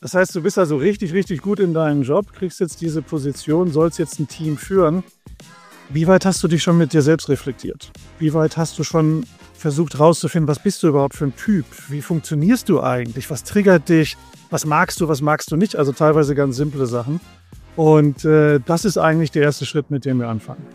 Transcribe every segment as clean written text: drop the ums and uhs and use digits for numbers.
Das heißt, du bist also richtig, richtig gut in deinem Job, kriegst jetzt diese Position, sollst jetzt ein Team führen. Wie weit hast du dich schon mit dir selbst reflektiert? Wie weit hast du schon versucht rauszufinden, was bist du überhaupt für ein Typ? Wie funktionierst du eigentlich? Was triggert dich? Was magst du nicht? Also teilweise ganz simple Sachen. Und das ist eigentlich der erste Schritt, mit dem wir anfangen.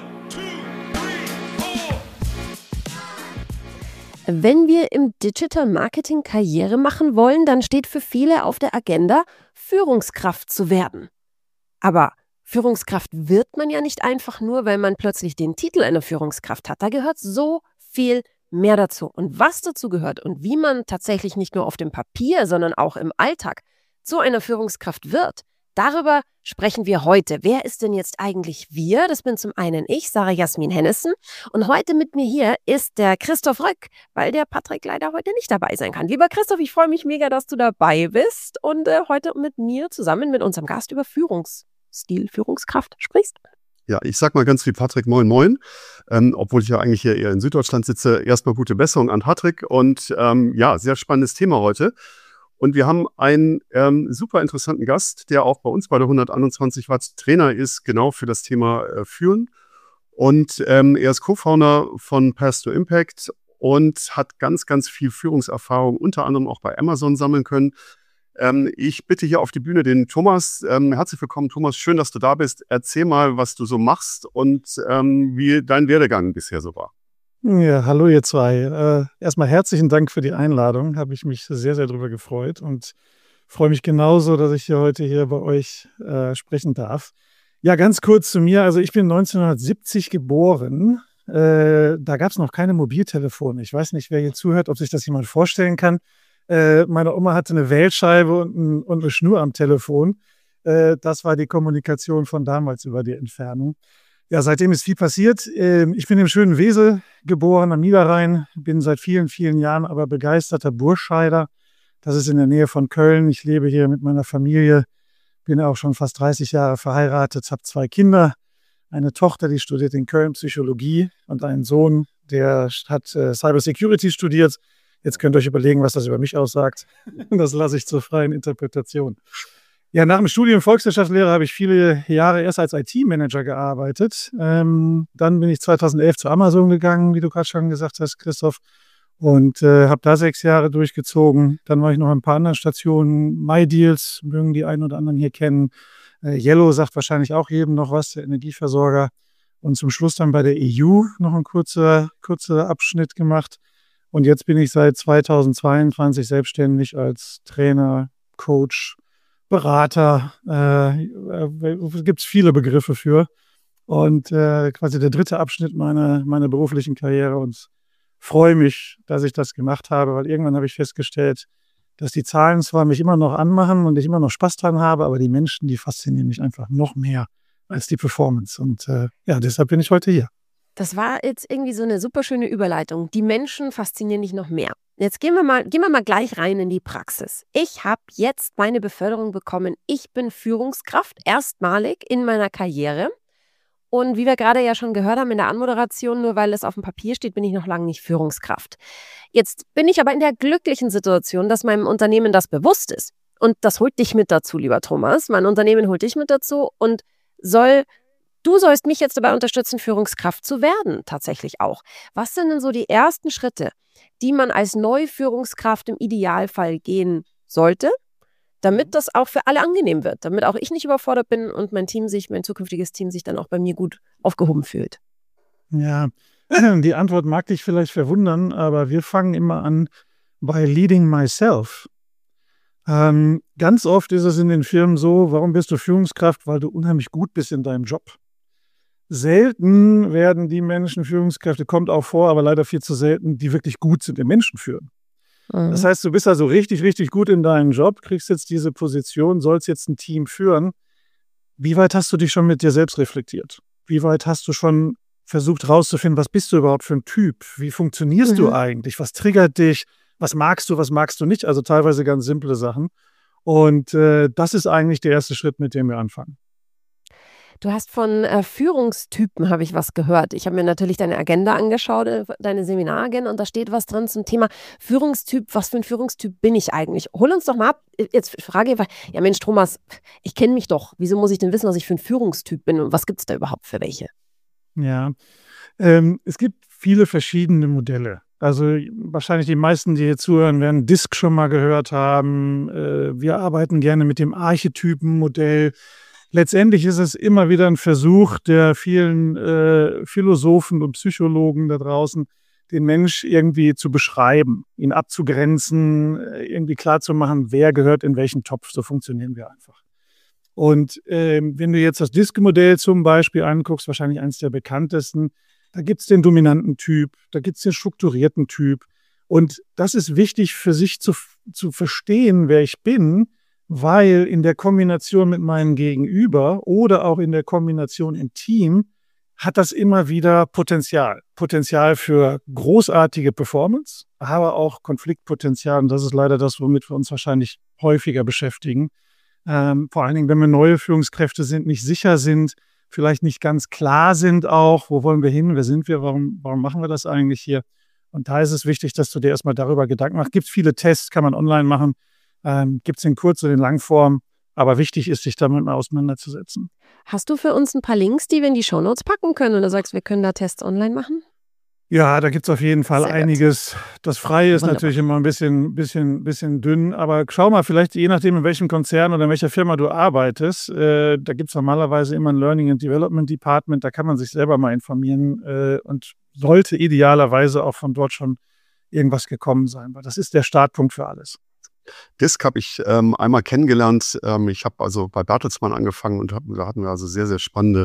Wenn wir im Digital Marketing Karriere machen wollen, dann steht für viele auf der Agenda, Führungskraft zu werden. Aber Führungskraft wird man ja nicht einfach nur, weil man plötzlich den Titel einer Führungskraft hat. Da gehört so viel mehr dazu. Und was dazu gehört und wie man tatsächlich nicht nur auf dem Papier, sondern auch im Alltag zu einer Führungskraft wird, darüber sprechen wir heute. Wer ist denn jetzt eigentlich wir? Das bin zum einen ich, Sarah Jasmin Hennessen. Und heute mit mir hier ist der Christoph Röck, weil der Patrick leider heute nicht dabei sein kann. Lieber Christoph, ich freue mich mega, dass du dabei bist und heute mit mir zusammen mit unserem Gast über Führungsstil, Führungskraft sprichst. Ja, ich sag mal ganz wie Patrick, moin moin, obwohl ich ja eigentlich hier eher in Süddeutschland sitze. Erstmal gute Besserung an Patrick und ja, sehr spannendes Thema heute. Und wir haben einen super interessanten Gast, der auch bei uns bei der 121 Watt Trainer ist, genau für das Thema Führen. Und er ist Co-Founder von Path to Impact und hat ganz, ganz viel Führungserfahrung, unter anderem auch bei Amazon sammeln können. Ich bitte hier auf die Bühne den Thomas. Herzlich willkommen, Thomas. Schön, dass du da bist. Erzähl mal, was du so machst und wie dein Werdegang bisher so war. Ja, hallo ihr zwei. Erstmal herzlichen Dank für die Einladung. Habe ich mich sehr, sehr drüber gefreut und freue mich genauso, dass ich heute hier bei euch sprechen darf. Ja, ganz kurz zu mir. Also ich bin 1970 geboren. Da gab es noch keine Mobiltelefone. Ich weiß nicht, wer hier zuhört, ob sich das jemand vorstellen kann. Meine Oma hatte eine Wählscheibe und eine Schnur am Telefon. Das war die Kommunikation von damals über die Entfernung. Ja, seitdem ist viel passiert. Ich bin im schönen Wesel geboren, am Niederrhein. Bin seit vielen, vielen Jahren aber begeisterter Burscheider. Das ist in der Nähe von Köln. Ich lebe hier mit meiner Familie. Bin auch schon fast 30 Jahre verheiratet, habe 2 Kinder. Eine Tochter, die studiert in Köln Psychologie und einen Sohn, der hat Cybersecurity studiert. Jetzt könnt ihr euch überlegen, was das über mich aussagt. Das lasse ich zur freien Interpretation. Ja, nach dem Studium Volkswirtschaftslehre habe ich viele Jahre erst als IT-Manager gearbeitet. Dann bin ich 2011 zu Amazon gegangen, wie du gerade schon gesagt hast, Christoph, und habe da 6 Jahre durchgezogen. Dann war ich noch an ein paar anderen Stationen. MyDeals, mögen die einen oder anderen hier kennen. Yellow sagt wahrscheinlich auch jedem noch was, der Energieversorger. Und zum Schluss dann bei der EU noch ein kurzer Abschnitt gemacht. Und jetzt bin ich seit 2022 selbstständig als Trainer, Coach, Berater. Gibt es viele Begriffe für. Und quasi der dritte Abschnitt meiner beruflichen Karriere. Und freue mich, dass ich das gemacht habe, weil irgendwann habe ich festgestellt, dass die Zahlen zwar mich immer noch anmachen und ich immer noch Spaß dran habe, aber die Menschen, die faszinieren mich einfach noch mehr als die Performance. Und ja, deshalb bin ich heute hier. Das war jetzt irgendwie so eine super schöne Überleitung. Die Menschen faszinieren dich noch mehr. Jetzt gehen wir mal gleich rein in die Praxis. Ich habe jetzt meine Beförderung bekommen. Ich bin Führungskraft, erstmalig in meiner Karriere. Und wie wir gerade ja schon gehört haben in der Anmoderation, nur weil es auf dem Papier steht, bin ich noch lange nicht Führungskraft. Jetzt bin ich aber in der glücklichen Situation, dass meinem Unternehmen das bewusst ist. Und das holt dich mit dazu, lieber Thomas. Mein Unternehmen holt dich mit dazu und du sollst mich jetzt dabei unterstützen, Führungskraft zu werden, tatsächlich auch. Was sind denn so die ersten Schritte, die man als Neuführungskraft im Idealfall gehen sollte, damit das auch für alle angenehm wird, damit auch ich nicht überfordert bin und mein zukünftiges Team sich dann auch bei mir gut aufgehoben fühlt? Ja, die Antwort mag dich vielleicht verwundern, aber wir fangen immer an bei Leading Myself. Ganz oft ist es in den Firmen so, warum bist du Führungskraft? Weil du unheimlich gut bist in deinem Job. Selten werden die Menschen Führungskräfte, kommt auch vor, aber leider viel zu selten, die wirklich gut sind im Menschenführen. Mhm. Das heißt, du bist also richtig, richtig gut in deinem Job, kriegst jetzt diese Position, sollst jetzt ein Team führen. Wie weit hast du dich schon mit dir selbst reflektiert? Wie weit hast du schon versucht rauszufinden, was bist du überhaupt für ein Typ? Wie funktionierst du eigentlich? Was triggert dich? Was magst du nicht? Also teilweise ganz simple Sachen. Und das ist eigentlich der erste Schritt, mit dem wir anfangen. Du hast von Führungstypen, habe ich was gehört. Ich habe mir natürlich deine Agenda angeschaut, deine Seminaragenda, und da steht was drin zum Thema Führungstyp. Was für ein Führungstyp bin ich eigentlich? Hol uns doch mal ab. Jetzt frage ich, ja Mensch, Thomas, ich kenne mich doch. Wieso muss ich denn wissen, was ich für ein Führungstyp bin und was gibt es da überhaupt für welche? Ja, es gibt viele verschiedene Modelle. Also wahrscheinlich die meisten, die hier zuhören, werden DISC schon mal gehört haben. Wir arbeiten gerne mit dem Archetypenmodell. Letztendlich ist es immer wieder ein Versuch der vielen Philosophen und Psychologen da draußen, den Mensch irgendwie zu beschreiben, ihn abzugrenzen, irgendwie klarzumachen, wer gehört in welchen Topf. So funktionieren wir einfach. Und wenn du jetzt das DISC-Modell zum Beispiel anguckst, wahrscheinlich eines der bekanntesten, da gibt es den dominanten Typ, da gibt es den strukturierten Typ. Und das ist wichtig für sich zu verstehen, wer ich bin, weil in der Kombination mit meinem Gegenüber oder auch in der Kombination im Team hat das immer wieder Potenzial. Potenzial für großartige Performance, aber auch Konfliktpotenzial. Und das ist leider das, womit wir uns wahrscheinlich häufiger beschäftigen. Vor allen Dingen, wenn wir neue Führungskräfte sind, nicht sicher sind, vielleicht nicht ganz klar sind auch, wo wollen wir hin, wer sind wir, warum machen wir das eigentlich hier? Und da ist es wichtig, dass du dir erstmal darüber Gedanken machst. Gibt es viele Tests, kann man online machen, gibt es in Kurz- und in Langform, aber wichtig ist, sich damit mal auseinanderzusetzen. Hast du für uns ein paar Links, die wir in die Shownotes packen können, oder sagst, wir können da Tests online machen? Ja, da gibt es auf jeden Fall einiges. Das Freie ist Wunderbar. natürlich immer ein bisschen dünn, aber schau mal, vielleicht je nachdem, in welchem Konzern oder in welcher Firma du arbeitest, da gibt es normalerweise immer ein Learning and Development Department, da kann man sich selber mal informieren und sollte idealerweise auch von dort schon irgendwas gekommen sein, weil das ist der Startpunkt für alles. DISC habe ich einmal kennengelernt. Ich habe also bei Bertelsmann angefangen und da hatten wir also sehr, sehr spannende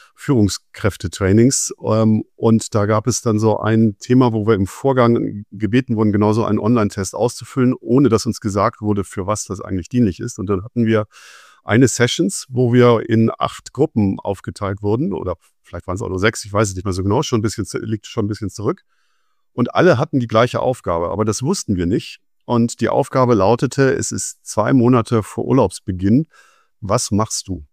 Führungskräfte-Trainings. Und da gab es dann so ein Thema, wo wir im Vorgang gebeten wurden, genauso einen Online-Test auszufüllen, ohne dass uns gesagt wurde, für was das eigentlich dienlich ist. Und dann hatten wir eine Sessions, wo wir in 8 Gruppen aufgeteilt wurden, oder vielleicht waren es auch nur 6, ich weiß es nicht mehr so genau, liegt schon ein bisschen zurück. Und alle hatten die gleiche Aufgabe, aber das wussten wir nicht. Und die Aufgabe lautete, es ist 2 Monate vor Urlaubsbeginn. Was machst du?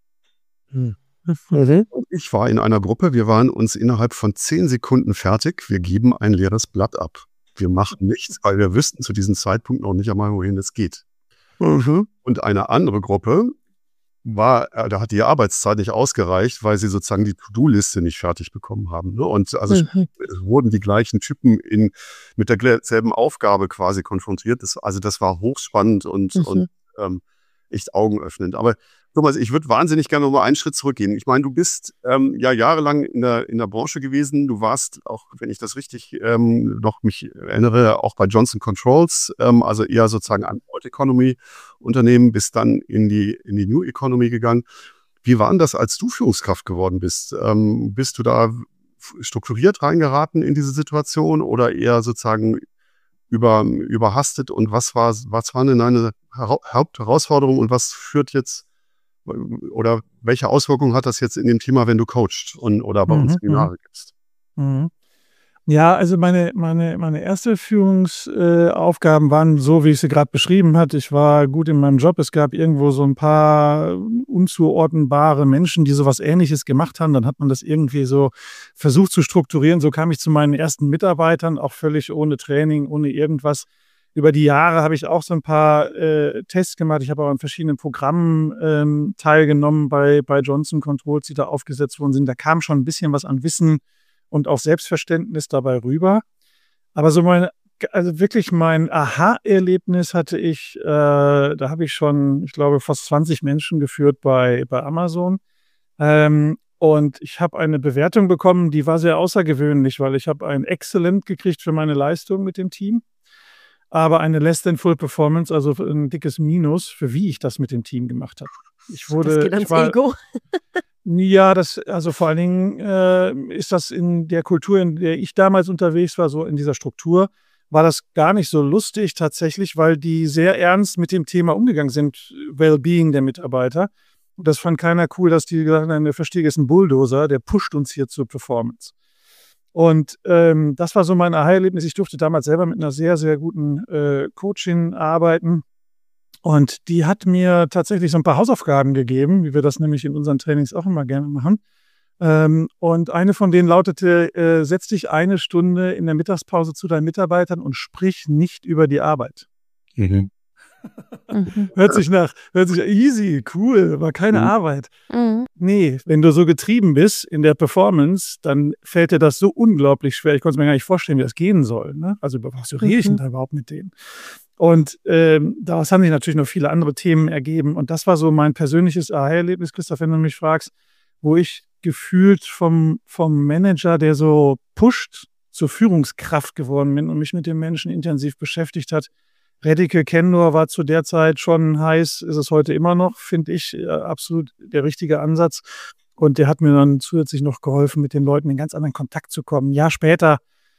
Ich war in einer Gruppe, wir waren uns innerhalb von 10 Sekunden fertig. Wir geben ein leeres Blatt ab. Wir machen nichts, weil wir wüssten zu diesem Zeitpunkt noch nicht einmal, wohin es geht. Und eine andere Gruppe da hat die Arbeitszeit nicht ausgereicht, weil sie sozusagen die To-Do-Liste nicht fertig bekommen haben. Ne? Und also es wurden die gleichen Typen mit derselben Aufgabe quasi konfrontiert. Das war hochspannend und echt augenöffnend. Aber Thomas, ich würde wahnsinnig gerne noch mal einen Schritt zurückgehen. Ich meine, du bist ja jahrelang in der Branche gewesen. Du warst auch, wenn ich das richtig noch mich erinnere, auch bei Johnson Controls, also eher sozusagen ein Old Economy Unternehmen, bist dann in die New Economy gegangen. Wie war denn das, als du Führungskraft geworden bist? Bist du da strukturiert reingeraten in diese Situation oder eher sozusagen überhastet? Und was waren denn deine Hauptherausforderungen und was führt jetzt oder welche Auswirkungen hat das jetzt in dem Thema, wenn du coachst oder bei uns Seminare gibst? Ja, also meine erste Führungsaufgaben waren so, wie ich sie gerade beschrieben hatte. Ich war gut in meinem Job. Es gab irgendwo so ein paar unzuordnenbare Menschen, die sowas Ähnliches gemacht haben. Dann hat man das irgendwie so versucht zu strukturieren. So kam ich zu meinen ersten Mitarbeitern, auch völlig ohne Training, ohne irgendwas. Über die Jahre habe ich auch so ein paar Tests gemacht. Ich habe auch an verschiedenen Programmen teilgenommen bei Johnson Controls, die da aufgesetzt worden sind. Da kam schon ein bisschen was an Wissen und auch Selbstverständnis dabei rüber. Aber so wirklich mein Aha-Erlebnis hatte ich, da habe ich schon, ich glaube, fast 20 Menschen geführt bei Amazon. Und ich habe eine Bewertung bekommen, die war sehr außergewöhnlich, weil ich habe ein Excellent gekriegt für meine Leistung mit dem Team. Aber eine Less than Full Performance, also ein dickes Minus, für wie ich das mit dem Team gemacht habe. Das geht ans Ego. Ja, also vor allen Dingen ist das in der Kultur, in der ich damals unterwegs war, so in dieser Struktur, war das gar nicht so lustig tatsächlich, weil die sehr ernst mit dem Thema umgegangen sind, Wellbeing der Mitarbeiter. Und das fand keiner cool, dass die gesagt haben, der Verstieger ist ein Bulldozer, der pusht uns hier zur Performance. Und das war so mein Aha-Erlebnis. Ich durfte damals selber mit einer sehr, sehr guten Coachin arbeiten. Und die hat mir tatsächlich so ein paar Hausaufgaben gegeben, wie wir das nämlich in unseren Trainings auch immer gerne machen. Und eine von denen lautete, setz dich 1 Stunde in der Mittagspause zu deinen Mitarbeitern und sprich nicht über die Arbeit. Mhm. Hört sich easy, cool, war keine Arbeit. Mhm. Nee, wenn du so getrieben bist in der Performance, dann fällt dir das so unglaublich schwer. Ich konnte es mir gar nicht vorstellen, wie das gehen soll. Ne? Also über was rede ich denn da überhaupt mit denen? Und daraus haben sich natürlich noch viele andere Themen ergeben. Und das war so mein persönliches Aha-Erlebnis, Christoph, wenn du mich fragst, wo ich gefühlt vom Manager, der so pusht, zur Führungskraft geworden bin und mich mit den Menschen intensiv beschäftigt hat. Redike Kendor war zu der Zeit schon heiß, ist es heute immer noch, finde ich, absolut der richtige Ansatz. Und der hat mir dann zusätzlich noch geholfen, mit den Leuten in ganz anderen Kontakt zu kommen. Ein Jahr später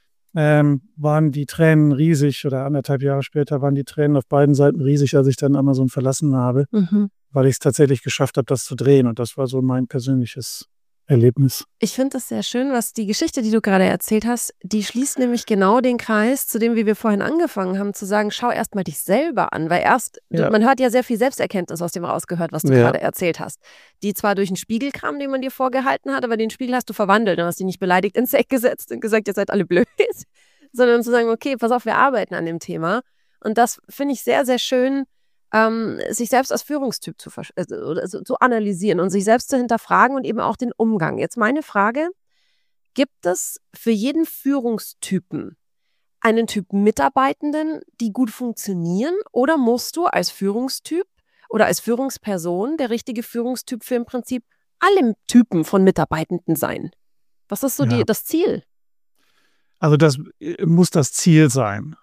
waren die Tränen riesig, oder 1,5 Jahre später waren die Tränen auf beiden Seiten riesig, als ich dann Amazon verlassen habe, weil ich es tatsächlich geschafft habe, das zu drehen. Und das war so mein persönliches Erlebnis. Ich finde das sehr schön, was die Geschichte, die du gerade erzählt hast, die schließt nämlich genau den Kreis, zu dem, wie wir vorhin angefangen haben, zu sagen, schau erst mal dich selber an, weil man hat ja sehr viel Selbsterkenntnis aus dem rausgehört, was du gerade erzählt hast. Die zwar durch einen Spiegel kam, den man dir vorgehalten hat, aber den Spiegel hast du verwandelt und hast dich nicht beleidigt ins Eck gesetzt und gesagt, ihr seid alle blöd, sondern zu sagen, okay, pass auf, wir arbeiten an dem Thema. Und das finde ich sehr, sehr schön, sich selbst als Führungstyp zu analysieren und sich selbst zu hinterfragen und eben auch den Umgang. Jetzt meine Frage, gibt es für jeden Führungstypen einen Typ Mitarbeitenden, die gut funktionieren, oder musst du als Führungstyp oder als Führungsperson der richtige Führungstyp für im Prinzip alle Typen von Mitarbeitenden sein? Was ist so das Ziel? Also das muss das Ziel sein,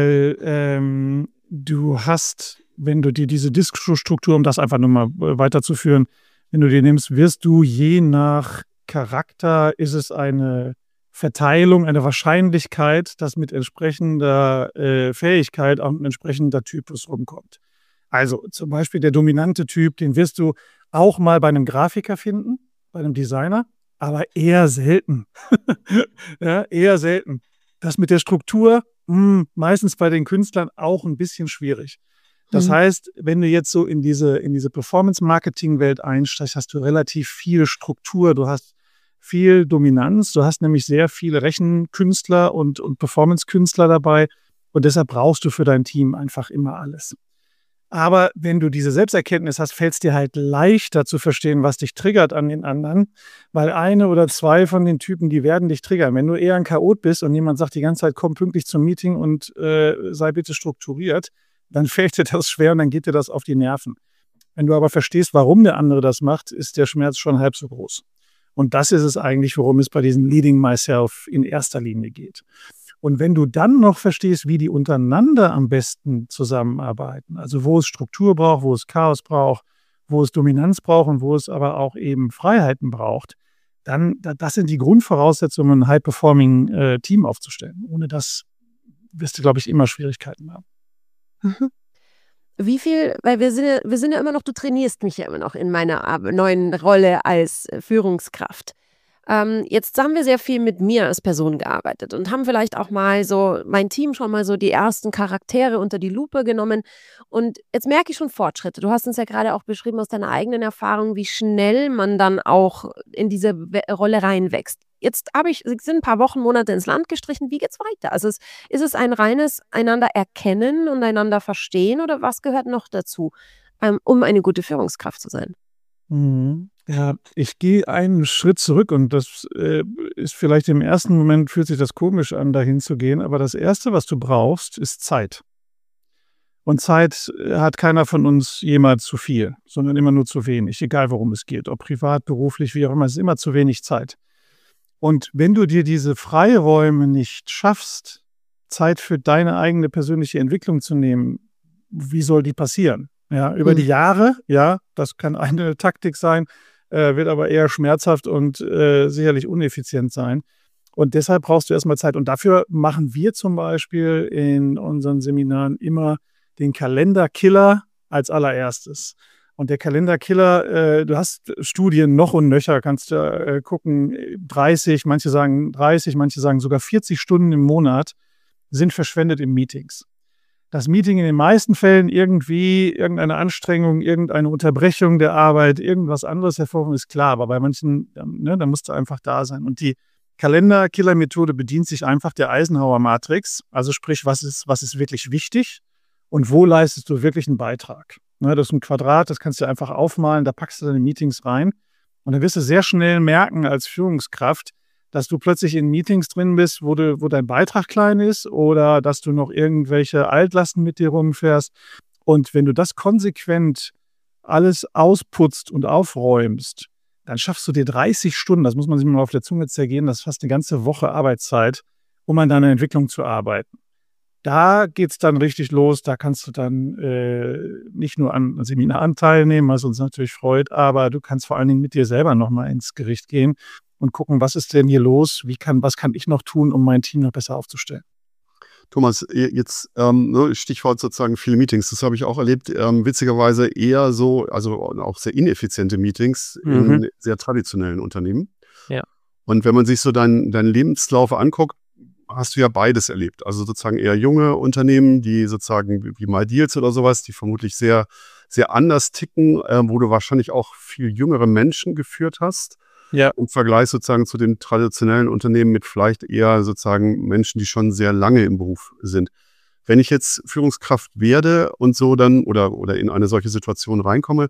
weil du hast, wenn du dir diese Diskstruktur, um das einfach nur mal weiterzuführen, wenn du dir nimmst, wirst du je nach Charakter, ist es eine Verteilung, eine Wahrscheinlichkeit, dass mit entsprechender Fähigkeit auch ein entsprechender Typus rumkommt. Also zum Beispiel der dominante Typ, den wirst du auch mal bei einem Grafiker finden, bei einem Designer, aber eher selten. Ja, eher selten. Das mit der Struktur, meistens bei den Künstlern auch ein bisschen schwierig. Das heißt, wenn du jetzt so in diese Performance-Marketing-Welt einsteigst, hast du relativ viel Struktur, du hast viel Dominanz, du hast nämlich sehr viele Rechenkünstler und Performance-Künstler dabei und deshalb brauchst du für dein Team einfach immer alles. Aber wenn du diese Selbsterkenntnis hast, fällt es dir halt leichter zu verstehen, was dich triggert an den anderen, weil 1 oder 2 von den Typen, die werden dich triggern. Wenn du eher ein Chaot bist und jemand sagt die ganze Zeit, komm pünktlich zum Meeting und sei bitte strukturiert, dann fällt dir das schwer und dann geht dir das auf die Nerven. Wenn du aber verstehst, warum der andere das macht, ist der Schmerz schon halb so groß. Und das ist es eigentlich, worum es bei diesem Leading Myself in erster Linie geht. Und wenn du dann noch verstehst, wie die untereinander am besten zusammenarbeiten, also wo es Struktur braucht, wo es Chaos braucht, wo es Dominanz braucht und wo es aber auch eben Freiheiten braucht, dann, das sind die Grundvoraussetzungen, ein High-Performing Team aufzustellen. Ohne das wirst du, glaube ich, immer Schwierigkeiten haben. Wie viel, weil wir sind ja immer noch, du trainierst mich ja immer noch in meiner neuen Rolle als Führungskraft. Jetzt haben wir sehr viel mit mir als Person gearbeitet und haben vielleicht auch mal so, mein Team schon mal so die ersten Charaktere unter die Lupe genommen. Und jetzt merke ich schon Fortschritte. Du hast uns ja gerade auch beschrieben aus deiner eigenen Erfahrung, wie schnell man dann auch in diese Rolle reinwächst. Jetzt sind ein paar Wochen, Monate ins Land gestrichen. Wie geht's weiter? Also ist es ein reines einander erkennen und einander verstehen oder was gehört noch dazu, um eine gute Führungskraft zu sein? Ja, ich gehe einen Schritt zurück und das ist vielleicht im ersten Moment, fühlt sich das komisch an, dahin zu gehen, aber das Erste, was du brauchst, ist Zeit. Und Zeit hat keiner von uns jemals zu viel, sondern immer nur zu wenig, egal worum es geht, ob privat, beruflich, wie auch immer, es ist immer zu wenig Zeit. Und wenn du dir diese Freiräume nicht schaffst, Zeit für deine eigene persönliche Entwicklung zu nehmen, wie soll die passieren? Ja, über die Jahre, ja, das kann eine Taktik sein, wird aber eher schmerzhaft und sicherlich uneffizient sein. Und deshalb brauchst du erstmal Zeit. Und dafür machen wir zum Beispiel in unseren Seminaren immer den Kalenderkiller als allererstes. Und der Kalenderkiller, du hast Studien noch und nöcher, kannst du gucken, 30, manche sagen 30, manche sagen sogar 40 Stunden im Monat sind verschwendet in Meetings. das Meeting in den meisten Fällen irgendwie irgendeine Anstrengung, irgendeine Unterbrechung der Arbeit, irgendwas anderes hervorrufen, ist klar. Aber bei manchen, ne, da musst du einfach da sein. Und die Kalender-Killer-Methode bedient sich einfach der Eisenhower-Matrix. Also sprich, was ist wirklich wichtig und wo leistest du wirklich einen Beitrag? Ne, das ist ein Quadrat, das kannst du einfach aufmalen, da packst du deine Meetings rein. Und dann wirst du sehr schnell merken als Führungskraft, dass du plötzlich in Meetings drin bist, wo dein Beitrag klein ist oder dass du noch irgendwelche Altlasten mit dir rumfährst. Und wenn du das konsequent alles ausputzt und aufräumst, dann schaffst du dir 30 Stunden, das muss man sich mal auf der Zunge zergehen, das ist fast eine ganze Woche Arbeitszeit, um an deiner Entwicklung zu arbeiten. Da geht's dann richtig los, da kannst du dann nicht nur an Seminaren teilnehmen, was uns natürlich freut, aber du kannst vor allen Dingen mit dir selber nochmal ins Gericht gehen und gucken, was ist denn hier los, was kann ich noch tun, um mein Team noch besser aufzustellen. Thomas, jetzt Stichwort sozusagen viele Meetings, das habe ich auch erlebt, witzigerweise eher so, also auch sehr ineffiziente Meetings in sehr traditionellen Unternehmen. Ja. Und wenn man sich so deinen Lebenslauf anguckt, hast du ja beides erlebt. Also sozusagen eher junge Unternehmen, die sozusagen wie MyDeals oder sowas, die vermutlich sehr, sehr anders ticken, wo du wahrscheinlich auch viel jüngere Menschen geführt hast. Ja. Im Vergleich sozusagen zu den traditionellen Unternehmen mit vielleicht eher sozusagen Menschen, die schon sehr lange im Beruf sind. Wenn ich jetzt Führungskraft werde und so dann oder in eine solche Situation reinkomme,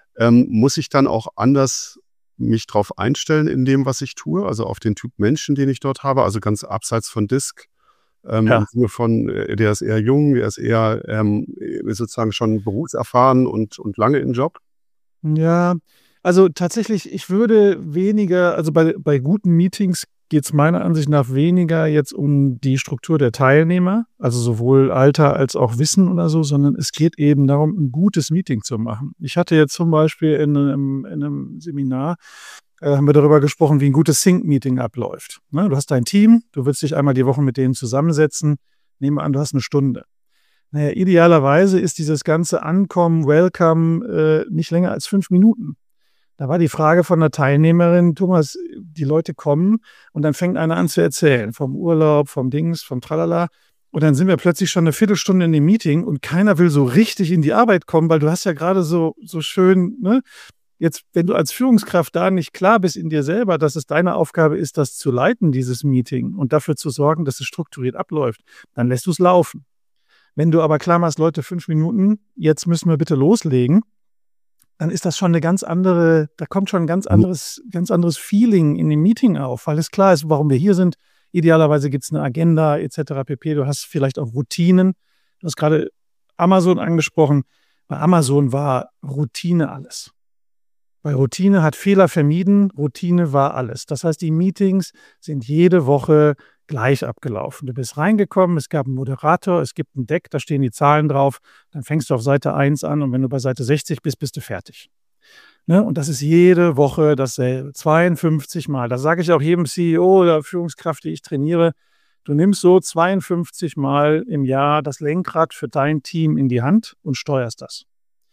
muss ich dann auch anders mich drauf einstellen in dem, was ich tue, also auf den Typ Menschen, den ich dort habe, also ganz abseits von Disk. Im Sinne von, der ist eher jung, der ist eher sozusagen schon berufserfahren und lange im Job. Ja, also tatsächlich, ich würde weniger, also bei guten Meetings geht es meiner Ansicht nach weniger jetzt um die Struktur der Teilnehmer, also sowohl Alter als auch Wissen oder so, sondern es geht eben darum, ein gutes Meeting zu machen. Ich hatte jetzt zum Beispiel in einem Seminar, haben wir darüber gesprochen, wie ein gutes Sync-Meeting abläuft. Ne, du hast dein Team, du willst dich einmal die Woche mit denen zusammensetzen, nehme an, du hast eine Stunde. Naja, idealerweise ist dieses ganze Ankommen, Welcome nicht länger als 5 Minuten. Da war die Frage von der Teilnehmerin, Thomas, die Leute kommen und dann fängt einer an zu erzählen vom Urlaub, vom Dings, vom Tralala. Und dann sind wir plötzlich schon eine Viertelstunde in dem Meeting und keiner will so richtig in die Arbeit kommen, weil du hast ja gerade so schön, ne? Jetzt, wenn du als Führungskraft da nicht klar bist in dir selber, dass es deine Aufgabe ist, das zu leiten, dieses Meeting, und dafür zu sorgen, dass es strukturiert abläuft, dann lässt du es laufen. Wenn du aber klar machst, Leute, 5 Minuten, jetzt müssen wir bitte loslegen, dann ist das schon eine ganz andere, da kommt schon ein ganz anderes Feeling in dem Meeting auf, weil es klar ist, warum wir hier sind. Idealerweise gibt es eine Agenda etc. pp. Du hast vielleicht auch Routinen. Du hast gerade Amazon angesprochen. Bei Amazon war Routine alles. Bei Routine hat Fehler vermieden, Routine war alles. Das heißt, die Meetings sind jede Woche gleich abgelaufen. Du bist reingekommen, es gab einen Moderator, es gibt ein Deck, da stehen die Zahlen drauf, dann fängst du auf Seite 1 an und wenn du bei Seite 60 bist, bist du fertig. Ne? Und das ist jede Woche dasselbe, 52 Mal. Da sage ich auch jedem CEO oder Führungskraft, die ich trainiere, du nimmst so 52 Mal im Jahr das Lenkrad für dein Team in die Hand und steuerst das.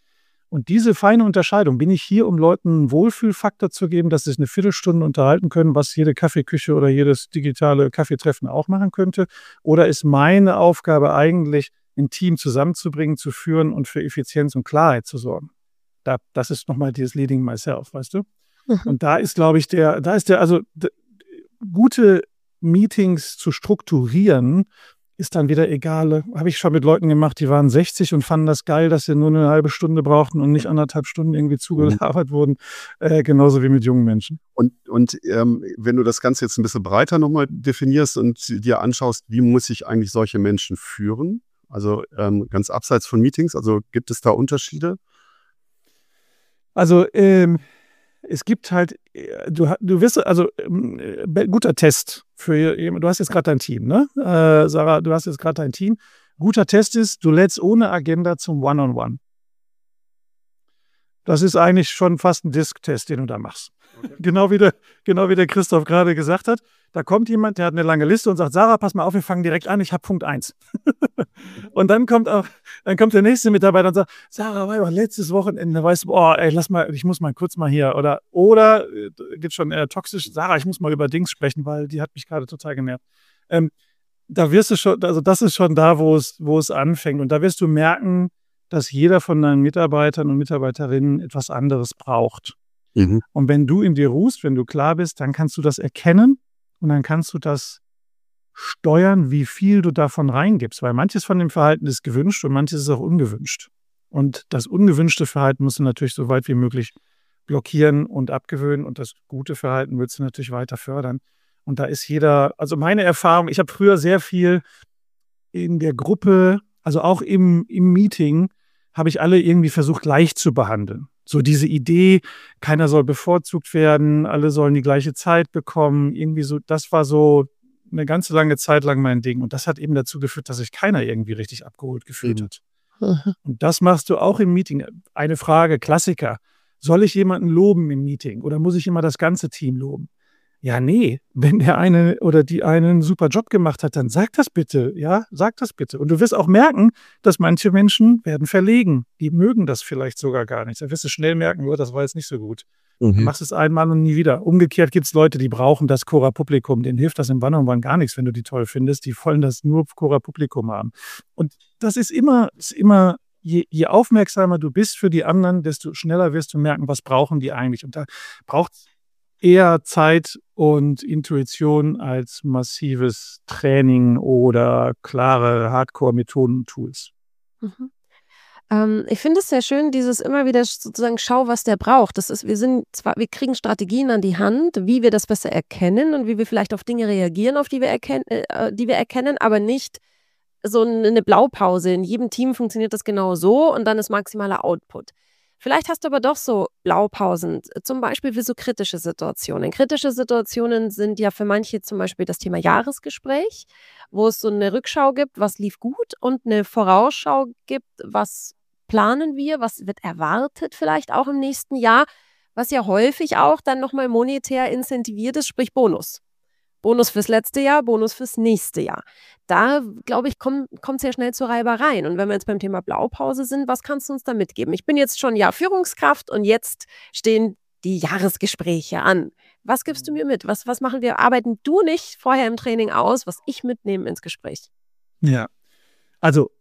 Und diese feine Unterscheidung, bin ich hier, um Leuten einen Wohlfühlfaktor zu geben, dass sie sich eine Viertelstunde unterhalten können, was jede Kaffeeküche oder jedes digitale Kaffeetreffen auch machen könnte? Oder ist meine Aufgabe eigentlich, ein Team zusammenzubringen, zu führen und für Effizienz und Klarheit zu sorgen? Das ist nochmal dieses Leading Myself, weißt du? Und da ist, glaube ich, gute Meetings zu strukturieren, ist dann wieder egal. Habe ich schon mit Leuten gemacht, die waren 60 und fanden das geil, dass sie nur eine halbe Stunde brauchten und nicht 1,5 Stunden irgendwie zugelabert wurden. Genauso wie mit jungen Menschen. Und wenn du das Ganze jetzt ein bisschen breiter nochmal definierst und dir anschaust, wie muss ich eigentlich solche Menschen führen? Also ganz abseits von Meetings, also gibt es da Unterschiede? Also es gibt halt, du wirst, also guter Test für, du hast jetzt gerade dein Team, ne? Sarah, du hast jetzt gerade dein Team. Guter Test ist, du lädst ohne Agenda zum One-on-One. Das ist eigentlich schon fast ein Disk-Test, den du da machst. Okay. Genau wie der Christoph gerade gesagt hat. Da kommt jemand, der hat eine lange Liste und sagt, Sarah, pass mal auf, wir fangen direkt an, ich habe Punkt 1. Und dann kommt der nächste Mitarbeiter und sagt, Sarah, war doch letztes Wochenende, weißt du, ich muss mal kurz mal hier. Oder geht schon toxisch, Sarah, ich muss mal über Dings sprechen, weil die hat mich gerade total genervt. da wirst du schon, also das ist schon da, wo es anfängt. Und da wirst du merken, dass jeder von deinen Mitarbeitern und Mitarbeiterinnen etwas anderes braucht. Mhm. Und wenn du in dir ruhst, wenn du klar bist, dann kannst du das erkennen und dann kannst du das steuern, wie viel du davon reingibst. Weil manches von dem Verhalten ist gewünscht und manches ist auch ungewünscht. Und das ungewünschte Verhalten musst du natürlich so weit wie möglich blockieren und abgewöhnen. Und das gute Verhalten willst du natürlich weiter fördern. Und da ist jeder, also meine Erfahrung, ich habe früher sehr viel in der Gruppe, also auch im Meeting, habe ich alle irgendwie versucht, gleich zu behandeln. So diese Idee, keiner soll bevorzugt werden, alle sollen die gleiche Zeit bekommen, irgendwie so, das war so eine ganze lange Zeit lang mein Ding. Und das hat eben dazu geführt, dass sich keiner irgendwie richtig abgeholt gefühlt hat. Und das machst du auch im Meeting. Eine Frage, Klassiker. Soll ich jemanden loben im Meeting oder muss ich immer das ganze Team loben? Ja, nee, wenn der eine oder die einen super Job gemacht hat, dann sag das bitte, ja, sag das bitte. Und du wirst auch merken, dass manche Menschen werden verlegen. Die mögen das vielleicht sogar gar nicht. Da wirst du schnell merken, oh, das war jetzt nicht so gut. Du machst es einmal und nie wieder. Umgekehrt gibt es Leute, die brauchen das Cora Publikum. Denen hilft das im One-on-One gar nichts, wenn du die toll findest. Die wollen das nur Cora Publikum haben. Und das ist immer je aufmerksamer du bist für die anderen, desto schneller wirst du merken, was brauchen die eigentlich. Und da braucht es eher Zeit und Intuition als massives Training oder klare Hardcore-Methoden und Tools. Ich finde es sehr schön, dieses immer wieder sozusagen schau, was der braucht. Das ist, wir kriegen Strategien an die Hand, wie wir das besser erkennen und wie wir vielleicht auf Dinge reagieren, auf die wir erkennen, aber nicht so eine Blaupause. In jedem Team funktioniert das genau so und dann ist maximaler Output. Vielleicht hast du aber doch so Blaupausen, zum Beispiel für so kritische Situationen. Kritische Situationen sind ja für manche zum Beispiel das Thema Jahresgespräch, wo es so eine Rückschau gibt, was lief gut und eine Vorausschau gibt, was planen wir, was wird erwartet vielleicht auch im nächsten Jahr, was ja häufig auch dann nochmal monetär incentiviert ist, sprich Bonus. Bonus fürs letzte Jahr, Bonus fürs nächste Jahr. Da, glaube ich, kommt sehr schnell zu Reibereien. Und wenn wir jetzt beim Thema Blaupause sind, was kannst du uns da mitgeben? Ich bin jetzt schon Führungskraft und jetzt stehen die Jahresgespräche an. Was gibst du mir mit? Was machen wir? Arbeiten du nicht vorher im Training aus, was ich mitnehme ins Gespräch? Ja, also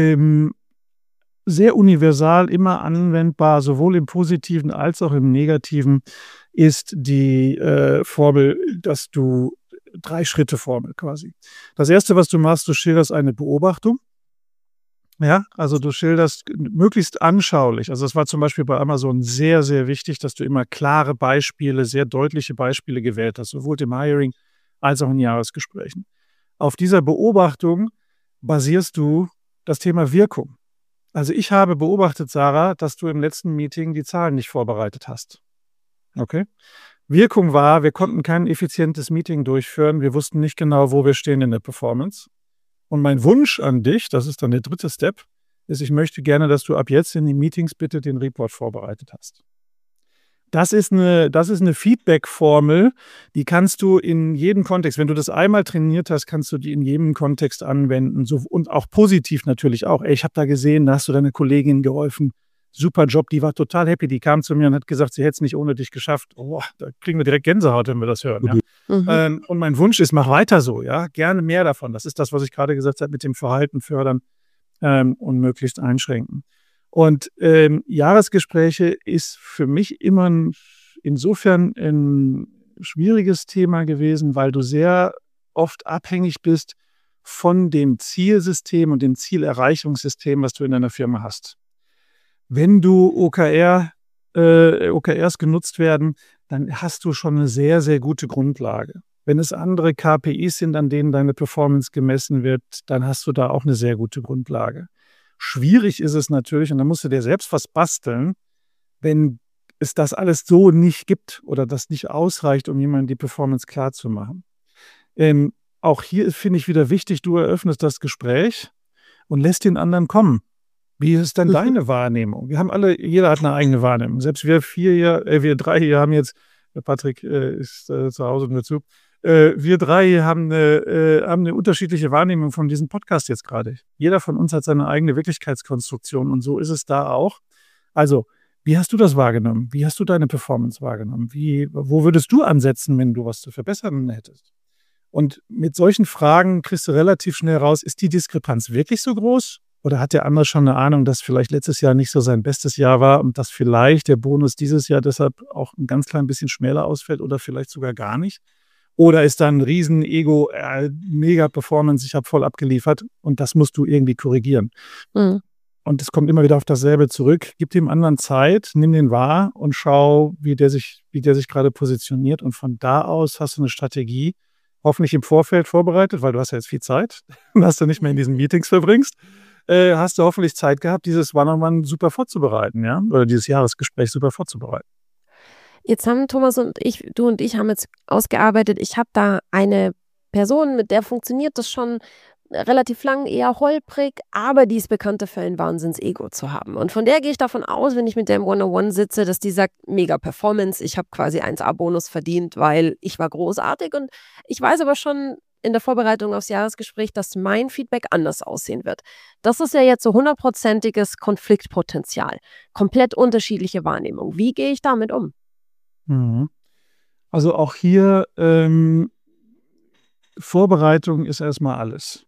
sehr universal, immer anwendbar, sowohl im Positiven als auch im Negativen, ist die Formel, dass du 3-Schritte-Formel quasi. Das erste, was du machst, du schilderst eine Beobachtung. Ja, also du schilderst möglichst anschaulich. Also es war zum Beispiel bei Amazon sehr, sehr wichtig, dass du immer klare Beispiele, sehr deutliche Beispiele gewählt hast, sowohl im Hiring als auch in Jahresgesprächen. Auf dieser Beobachtung basierst du das Thema Wirkung. Also ich habe beobachtet, Sarah, dass du im letzten Meeting die Zahlen nicht vorbereitet hast. Okay? Wirkung war, wir konnten kein effizientes Meeting durchführen. Wir wussten nicht genau, wo wir stehen in der Performance. Und mein Wunsch an dich, das ist dann der dritte Step, ist, ich möchte gerne, dass du ab jetzt in den Meetings bitte den Report vorbereitet hast. Das ist eine Feedback-Formel, die kannst du in jedem Kontext, wenn du das einmal trainiert hast, kannst du die in jedem Kontext anwenden. So, und auch positiv natürlich auch. Ey, ich habe da gesehen, da hast du deiner Kollegin geholfen. Super Job, die war total happy. Die kam zu mir und hat gesagt, sie hätte es nicht ohne dich geschafft. Oh, da kriegen wir direkt Gänsehaut, wenn wir das hören. Ja. Und mein Wunsch ist, mach weiter so. Ja, gerne mehr davon. Das ist das, was ich gerade gesagt habe, mit dem Verhalten fördern und möglichst einschränken. Und Jahresgespräche ist für mich immer insofern ein schwieriges Thema gewesen, weil du sehr oft abhängig bist von dem Zielsystem und dem Zielerreichungssystem, was du in deiner Firma hast. Wenn du OKRs genutzt werden, dann hast du schon eine sehr, sehr gute Grundlage. Wenn es andere KPIs sind, an denen deine Performance gemessen wird, dann hast du da auch eine sehr gute Grundlage. Schwierig ist es natürlich, und da musst du dir selbst was basteln, wenn es das alles so nicht gibt oder das nicht ausreicht, um jemandem die Performance klar zu machen. Auch hier finde ich wieder wichtig, du eröffnest das Gespräch und lässt den anderen kommen. Wie ist denn deine Wahrnehmung? Wir haben jeder hat eine eigene Wahrnehmung. Selbst wir drei hier haben jetzt, Patrick ist zu Hause und hört zu, wir drei haben eine unterschiedliche Wahrnehmung von diesem Podcast jetzt gerade. Jeder von uns hat seine eigene Wirklichkeitskonstruktion und so ist es da auch. Also, wie hast du das wahrgenommen? Wie hast du deine Performance wahrgenommen? Wo würdest du ansetzen, wenn du was zu verbessern hättest? Und mit solchen Fragen kriegst du relativ schnell raus, ist die Diskrepanz wirklich so groß? Oder hat der andere schon eine Ahnung, dass vielleicht letztes Jahr nicht so sein bestes Jahr war und dass vielleicht der Bonus dieses Jahr deshalb auch ein ganz klein bisschen schmäler ausfällt oder vielleicht sogar gar nicht? Oder ist da ein riesen Ego, mega Performance, ich habe voll abgeliefert und das musst du irgendwie korrigieren. Mhm. Und es kommt immer wieder auf dasselbe zurück. Gib dem anderen Zeit, nimm den wahr und schau, wie der sich gerade positioniert. Und von da aus hast du eine Strategie, hoffentlich im Vorfeld vorbereitet, weil du hast ja jetzt viel Zeit, dass du nicht mehr in diesen Meetings verbringst. Hast du hoffentlich Zeit gehabt, dieses One-on-One super vorzubereiten, ja? Oder dieses Jahresgespräch super vorzubereiten. Jetzt haben du und ich haben jetzt ausgearbeitet, ich habe da eine Person, mit der funktioniert das schon relativ lang, eher holprig, aber die ist bekannt dafür, ein Wahnsinns-Ego zu haben. Und von der gehe ich davon aus, wenn ich mit der im One-on-One sitze, dass die sagt, mega Performance, ich habe quasi 1A-Bonus verdient, weil ich war großartig. Und ich weiß aber schon in der Vorbereitung aufs Jahresgespräch, dass mein Feedback anders aussehen wird. Das ist ja jetzt so 100%iges Konfliktpotenzial. Komplett unterschiedliche Wahrnehmung. Wie gehe ich damit um? Mhm. Also auch hier Vorbereitung ist erstmal alles.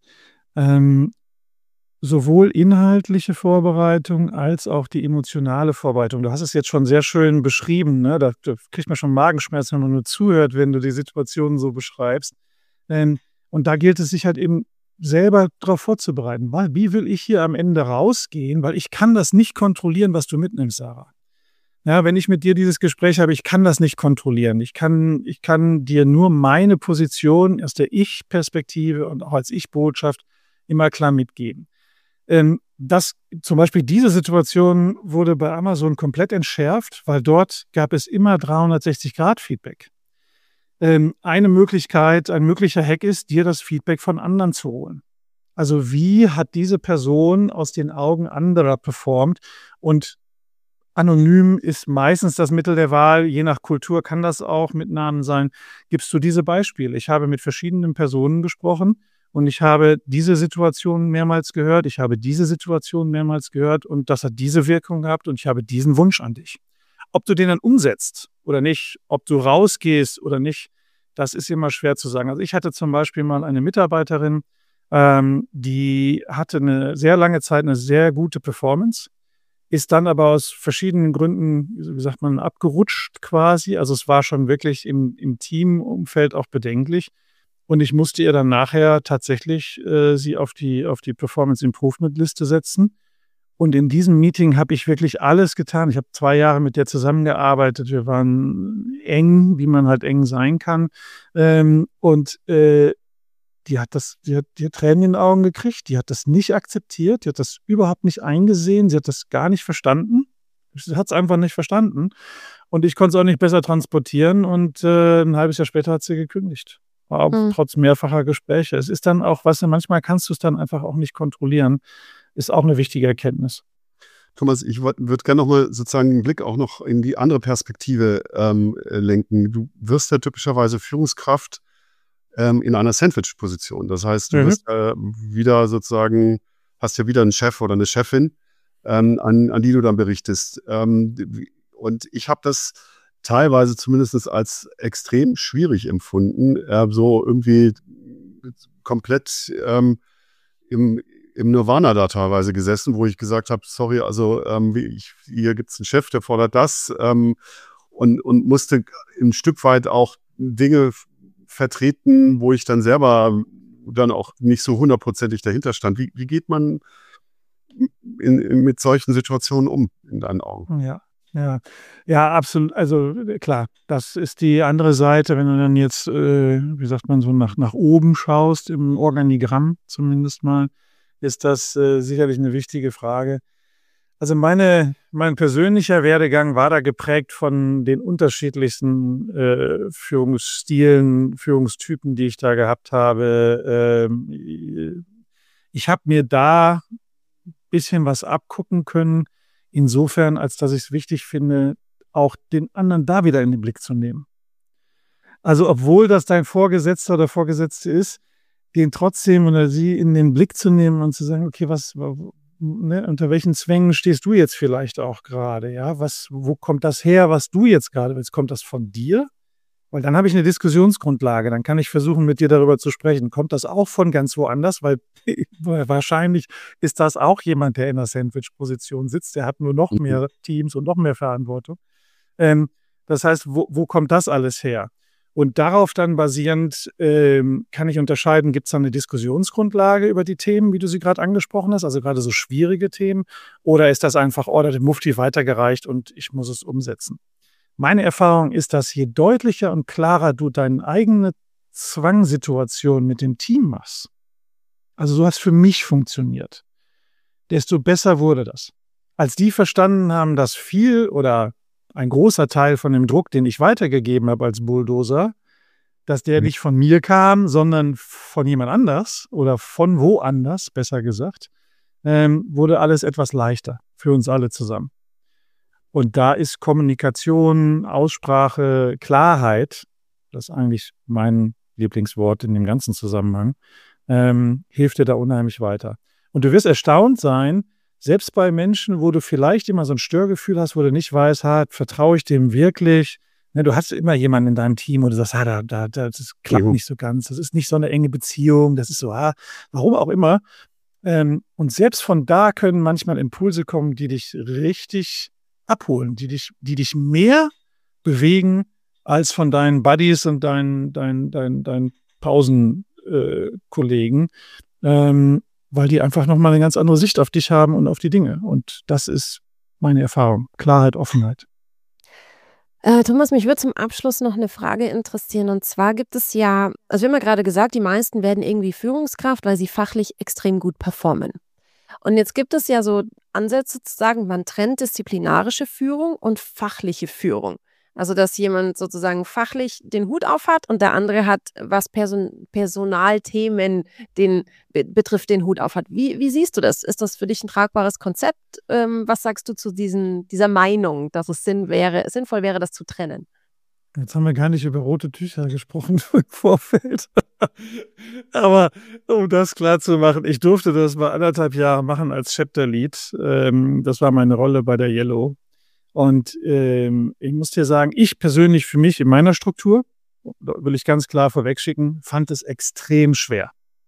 Sowohl inhaltliche Vorbereitung als auch die emotionale Vorbereitung. Du hast es jetzt schon sehr schön beschrieben, ne? Da kriegt man schon Magenschmerzen, wenn man nur zuhört, wenn du die Situation so beschreibst. Und da gilt es sich halt eben selber darauf vorzubereiten. Wie will ich hier am Ende rausgehen? Weil ich kann das nicht kontrollieren, was du mitnimmst, Sarah. Ja, wenn ich mit dir dieses Gespräch habe, ich kann das nicht kontrollieren. Ich kann dir nur meine Position aus der Ich-Perspektive und auch als Ich-Botschaft immer klar mitgeben. Zum Beispiel diese Situation wurde bei Amazon komplett entschärft, weil dort gab es immer 360-Grad-Feedback. Eine Möglichkeit, ein möglicher Hack ist, dir das Feedback von anderen zu holen. Also wie hat diese Person aus den Augen anderer performt? Und anonym ist meistens das Mittel der Wahl. Je nach Kultur kann das auch mit Namen sein. Gibst du diese Beispiele? Ich habe mit verschiedenen Personen gesprochen und ich habe diese Situation mehrmals gehört. Ich habe diese Situation mehrmals gehört und das hat diese Wirkung gehabt und ich habe diesen Wunsch an dich. Ob du den dann umsetzt oder nicht, ob du rausgehst oder nicht, das ist immer schwer zu sagen. Also ich hatte zum Beispiel mal eine Mitarbeiterin, die hatte eine sehr lange Zeit eine sehr gute Performance, ist dann aber aus verschiedenen Gründen, wie sagt man, abgerutscht quasi. Also es war schon wirklich im Teamumfeld auch bedenklich. Und ich musste ihr dann nachher tatsächlich sie auf die Performance Improvement Liste setzen. Und in diesem Meeting habe ich wirklich alles getan. Ich habe 2 Jahre mit der zusammengearbeitet. Wir waren eng, wie man halt eng sein kann. Die hat Tränen in den Augen gekriegt, die hat das nicht akzeptiert, die hat das überhaupt nicht eingesehen, sie hat das gar nicht verstanden. Sie hat es einfach nicht verstanden. Und ich konnte es auch nicht besser transportieren. Und ein halbes Jahr später hat sie gekündigt. Trotz mehrfacher Gespräche. Es ist dann auch, manchmal kannst du es dann einfach auch nicht kontrollieren. Ist auch eine wichtige Erkenntnis. Thomas, ich würde gerne nochmal sozusagen einen Blick auch noch in die andere Perspektive lenken. Du wirst ja typischerweise Führungskraft in einer Sandwich-Position. Das heißt, du bist wieder sozusagen, hast ja wieder einen Chef oder eine Chefin, an die du dann berichtest. Und ich habe das teilweise zumindest als extrem schwierig empfunden, so irgendwie komplett im Nirvana da teilweise gesessen, wo ich gesagt habe, sorry, also hier gibt es einen Chef, der fordert das und musste ein Stück weit auch Dinge vertreten, wo ich dann selber dann auch nicht so 100%ig dahinter stand. Wie geht man mit solchen Situationen um, in deinen Augen? Ja, absolut. Also klar, das ist die andere Seite, wenn du dann jetzt, wie sagt man, so nach oben schaust, im Organigramm zumindest mal, ist das sicherlich eine wichtige Frage. Also mein persönlicher Werdegang war da geprägt von den unterschiedlichsten Führungsstilen, Führungstypen, die ich da gehabt habe. Ich habe mir da ein bisschen was abgucken können, insofern, als dass ich es wichtig finde, auch den anderen da wieder in den Blick zu nehmen. Also obwohl das dein Vorgesetzter oder Vorgesetzte ist, den trotzdem oder sie in den Blick zu nehmen und zu sagen, okay, unter welchen Zwängen stehst du jetzt vielleicht auch gerade? Ja, wo kommt das her, was du jetzt gerade willst? Kommt das von dir Weil dann habe ich eine Diskussionsgrundlage, dann kann ich versuchen, mit dir darüber zu sprechen. Kommt das auch von ganz woanders? Weil wahrscheinlich ist das auch jemand, der in der Sandwich-Position sitzt, der hat nur noch mehr Teams und noch mehr Verantwortung. Das heißt, wo kommt das alles her? Und darauf dann basierend kann ich unterscheiden, gibt es da eine Diskussionsgrundlage über die Themen, wie du sie gerade angesprochen hast, also gerade so schwierige Themen, oder ist das einfach dem Mufti weitergereicht und ich muss es umsetzen? Meine Erfahrung ist, dass je deutlicher und klarer du deine eigene Zwangssituation mit dem Team machst, also so hat es für mich funktioniert, desto besser wurde das. Als die verstanden haben, dass viel oder ein großer Teil von dem Druck, den ich weitergegeben habe als Bulldozer, dass der nicht von mir kam, sondern von jemand anders oder von woanders, besser gesagt, wurde alles etwas leichter für uns alle zusammen. Und da ist Kommunikation, Aussprache, Klarheit, das ist eigentlich mein Lieblingswort in dem ganzen Zusammenhang, hilft dir da unheimlich weiter. Und du wirst erstaunt sein, selbst bei Menschen, wo du vielleicht immer so ein Störgefühl hast, wo du nicht weißt, vertraue ich dem wirklich? Ne, du hast immer jemanden in deinem Team, wo du sagst, das klappt nicht so ganz, das ist nicht so eine enge Beziehung, das ist so, warum auch immer. Und selbst von da können manchmal Impulse kommen, die dich richtig abholen, die dich mehr bewegen als von deinen Buddies und deinen Pausenkollegen, weil die einfach nochmal eine ganz andere Sicht auf dich haben und auf die Dinge. Und das ist meine Erfahrung. Klarheit, Offenheit. Thomas, mich würde zum Abschluss noch eine Frage interessieren. Und zwar gibt es ja, also wir haben ja gerade gesagt, die meisten werden irgendwie Führungskraft, weil sie fachlich extrem gut performen. Und jetzt gibt es ja so Ansätze zu sagen, man trennt disziplinarische Führung und fachliche Führung. Also dass jemand sozusagen fachlich den Hut auf hat und der andere hat, was Personalthemen betrifft, den Hut auf hat. Wie siehst du das? Ist das für dich ein tragbares Konzept? Was sagst du zu dieser Meinung, dass es sinnvoll wäre, das zu trennen? Jetzt haben wir gar nicht über rote Tücher gesprochen im Vorfeld. Aber um das klar zu machen, ich durfte das mal 1,5 Jahre machen als Chapter Lead. Das war meine Rolle bei der Yellow. Und ich muss dir sagen, ich persönlich für mich in meiner Struktur, will ich ganz klar vorwegschicken, fand es extrem schwer.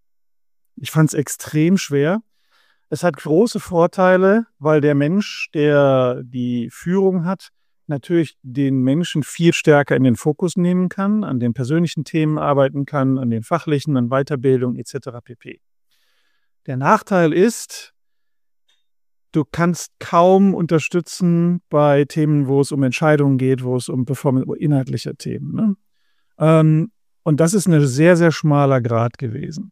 Ich fand es extrem schwer. Es hat große Vorteile, weil der Mensch, der die Führung hat, natürlich den Menschen viel stärker in den Fokus nehmen kann, an den persönlichen Themen arbeiten kann, an den fachlichen, an Weiterbildung etc. pp. Der Nachteil ist, du kannst kaum unterstützen bei Themen, wo es um Entscheidungen geht, wo es um Performance, inhaltliche Themen. Ne? Und das ist ein sehr, sehr schmaler Grat gewesen.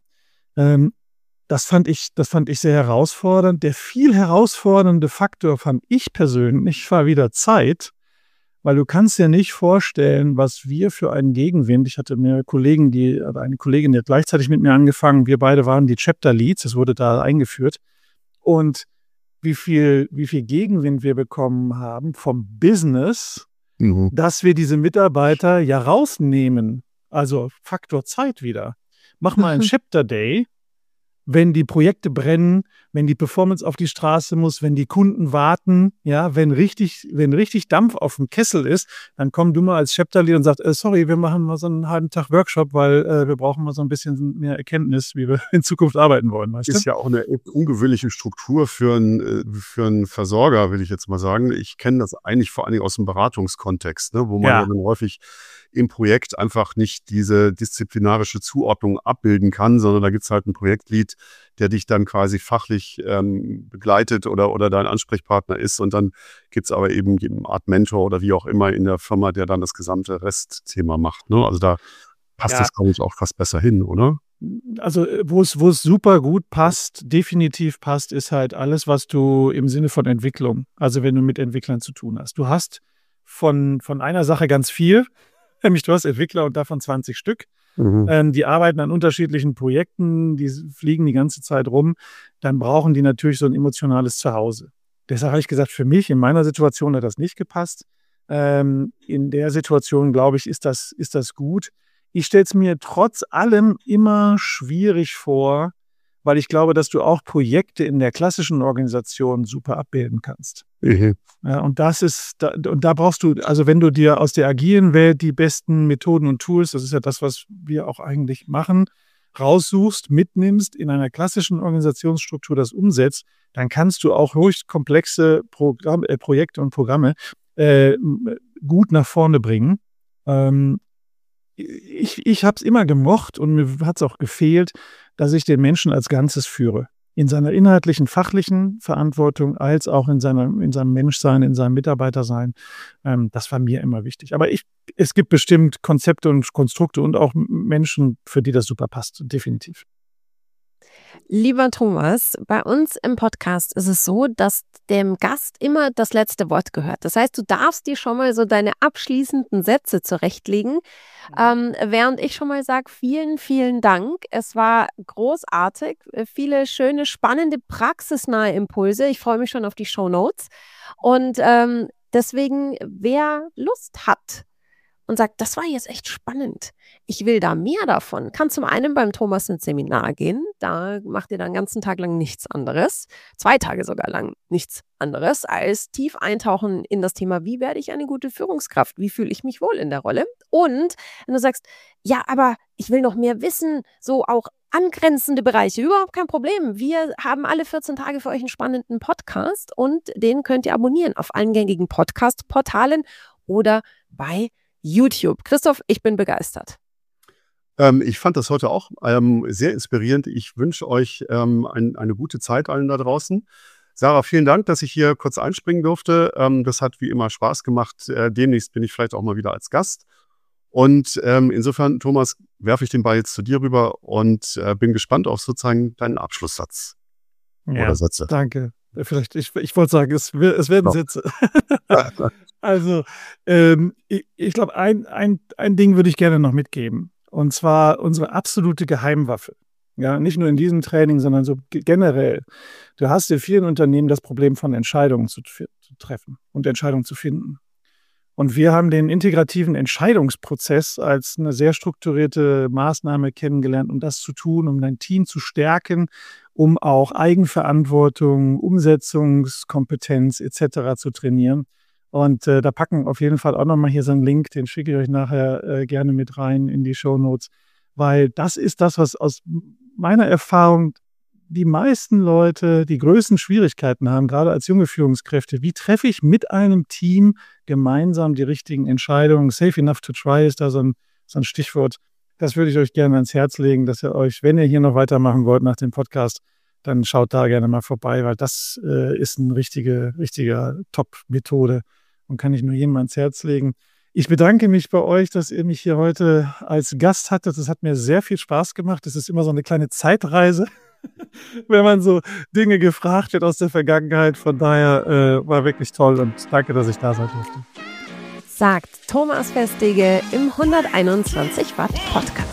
Das fand ich sehr herausfordernd. Der viel herausfordernde Faktor fand ich persönlich war wieder Zeit, weil du kannst dir nicht vorstellen, was wir für einen Gegenwind, ich hatte mehrere Kollegen, eine Kollegin, die hat gleichzeitig mit mir angefangen, wir beide waren die Chapter Leads, es wurde da eingeführt, und wie viel Gegenwind wir bekommen haben vom Business, dass wir diese Mitarbeiter ja rausnehmen, also Faktor Zeit wieder. Mach mal einen Chapter Day, wenn die Projekte brennen, wenn die Performance auf die Straße muss, wenn die Kunden warten, ja, wenn richtig Dampf auf dem Kessel ist, dann komm du mal als Chapter-Lead und sagst, sorry, wir machen mal so einen halben Tag Workshop, weil wir brauchen mal so ein bisschen mehr Erkenntnis, wie wir in Zukunft arbeiten wollen. Weißt du? Ist ja auch eine ungewöhnliche Struktur für einen Versorger, will ich jetzt mal sagen. Ich kenne das eigentlich vor allen Dingen aus dem Beratungskontext, ne, wo man ja dann häufig im Projekt einfach nicht diese disziplinarische Zuordnung abbilden kann, sondern da gibt es halt einen Projektlead, der dich dann quasi fachlich begleitet oder dein Ansprechpartner ist. Und dann gibt es aber eben eine Art Mentor oder wie auch immer in der Firma, der dann das gesamte Restthema macht. Ne? Also da passt das, glaube ich, auch fast besser hin, oder? Also wo es super gut passt, definitiv passt, ist halt alles, was du im Sinne von Entwicklung, also wenn du mit Entwicklern zu tun hast. Du hast von einer Sache ganz viel, nämlich du hast Entwickler und davon 20 Stück. Die arbeiten an unterschiedlichen Projekten, die fliegen die ganze Zeit rum. Dann brauchen die natürlich so ein emotionales Zuhause. Deshalb habe ich gesagt, für mich in meiner Situation hat das nicht gepasst. In der Situation, glaube ich, ist das gut. Ich stelle es mir trotz allem immer schwierig vor, weil ich glaube, dass du auch Projekte in der klassischen Organisation super abbilden kannst. Ja, und da brauchst du, also wenn du dir aus der agilen Welt die besten Methoden und Tools, das ist ja das, was wir auch eigentlich machen, raussuchst, mitnimmst, in einer klassischen Organisationsstruktur das umsetzt, dann kannst du auch höchst komplexe Projekte und Programme gut nach vorne bringen. Ich habe es immer gemocht und mir hat es auch gefehlt, dass ich den Menschen als Ganzes führe. In seiner inhaltlichen, fachlichen Verantwortung, als auch in seinem Menschsein, in seinem Mitarbeitersein. Das war mir immer wichtig. Aber es gibt bestimmt Konzepte und Konstrukte und auch Menschen, für die das super passt, definitiv. Lieber Thomas, bei uns im Podcast ist es so, dass dem Gast immer das letzte Wort gehört. Das heißt, du darfst dir schon mal so deine abschließenden Sätze zurechtlegen, während ich schon mal sage, vielen, vielen Dank. Es war großartig, viele schöne, spannende, praxisnahe Impulse. Ich freue mich schon auf die Shownotes. Und deswegen, wer Lust hat und sagt, das war jetzt echt spannend, ich will da mehr davon, kann zum einen beim Thomas ins Seminar gehen, da macht ihr dann den ganzen Tag lang nichts anderes, 2 Tage sogar lang nichts anderes, als tief eintauchen in das Thema, wie werde ich eine gute Führungskraft, wie fühle ich mich wohl in der Rolle. Und wenn du sagst, ja, aber ich will noch mehr wissen, so auch angrenzende Bereiche, überhaupt kein Problem. Wir haben alle 14 Tage für euch einen spannenden Podcast und den könnt ihr abonnieren auf allen gängigen Podcast-Portalen oder bei YouTube. Christoph, ich bin begeistert. Ich fand das heute auch sehr inspirierend. Ich wünsche euch eine gute Zeit allen da draußen. Sarah, vielen Dank, dass ich hier kurz einspringen durfte. Das hat wie immer Spaß gemacht. Demnächst bin ich vielleicht auch mal wieder als Gast. Und insofern, Thomas, werfe ich den Ball jetzt zu dir rüber und bin gespannt auf sozusagen deinen Abschlusssatz. Ja, oder Sätze. Danke. Vielleicht, ich wollte sagen, es werden Sätze. Also, ich glaube, ein Ding würde ich gerne noch mitgeben. Und zwar unsere absolute Geheimwaffe. Ja, nicht nur in diesem Training, sondern so generell. Du hast in vielen Unternehmen das Problem von Entscheidungen zu treffen und Entscheidungen zu finden. Und wir haben den integrativen Entscheidungsprozess als eine sehr strukturierte Maßnahme kennengelernt, um das zu tun, um dein Team zu stärken, um auch Eigenverantwortung, Umsetzungskompetenz etc. zu trainieren. Und da packen auf jeden Fall auch nochmal hier so einen Link, den schicke ich euch nachher gerne mit rein in die Shownotes, weil das ist das, was aus meiner Erfahrung die meisten Leute die größten Schwierigkeiten haben, gerade als junge Führungskräfte. Wie treffe ich mit einem Team gemeinsam die richtigen Entscheidungen? Safe enough to try ist da so ein Stichwort. Das würde ich euch gerne ans Herz legen, dass ihr euch, wenn ihr hier noch weitermachen wollt nach dem Podcast, dann schaut da gerne mal vorbei, weil das ist eine richtiger Top-Methode und kann ich nur jedem ans Herz legen. Ich bedanke mich bei euch, dass ihr mich hier heute als Gast hattet. Das hat mir sehr viel Spaß gemacht. Das ist immer so eine kleine Zeitreise, wenn man so Dinge gefragt wird aus der Vergangenheit. Von daher war wirklich toll und danke, dass ich da sein durfte. Sagt Thomas Festege im 121 Watt Podcast.